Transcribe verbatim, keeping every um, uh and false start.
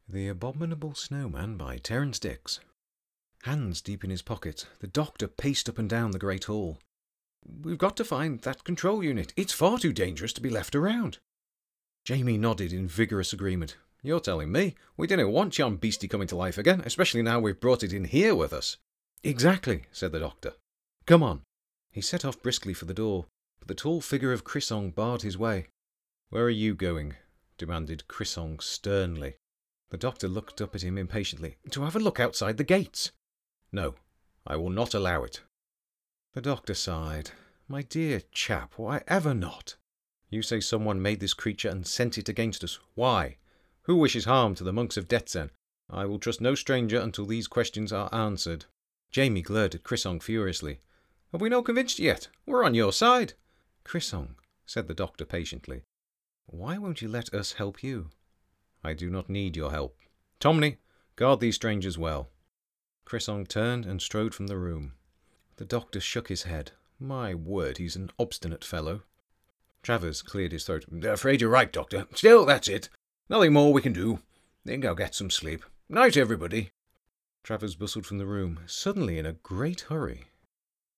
The Abominable Snowman by Terence Dicks. Hands deep in his pocket, the doctor paced up and down the great hall. "We've got to find that control unit. It's far too dangerous to be left around." Jamie nodded in vigorous agreement. "You're telling me. We didn't want yon beastie coming to life again, especially now we've brought it in here with us." "Exactly," said the doctor. "Come on." He set off briskly for the door, but the tall figure of Crisong barred his way. "Where are you going?" demanded Crisong sternly. The doctor looked up at him impatiently. "To have a look outside the gates." "No, I will not allow it." The doctor sighed. "My dear chap, why ever not? You say someone made this creature and sent it against us. Why? Who wishes harm to the monks of Detzen? I will trust no stranger until these questions are answered." Jamie glared at Crisong furiously. "Have we not convinced you yet? We're on your side." "Crisong," said the doctor patiently, "why won't you let us help you?" "I do not need your help. Tomney, guard these strangers well." Crisong turned and strode from the room. The doctor shook his head. "My word, he's an obstinate fellow." Travers cleared his throat. "Afraid you're right, Doctor. Still, that's it. Nothing more we can do. Think I'll get some sleep. Night, everybody." Travers bustled from the room, suddenly in a great hurry.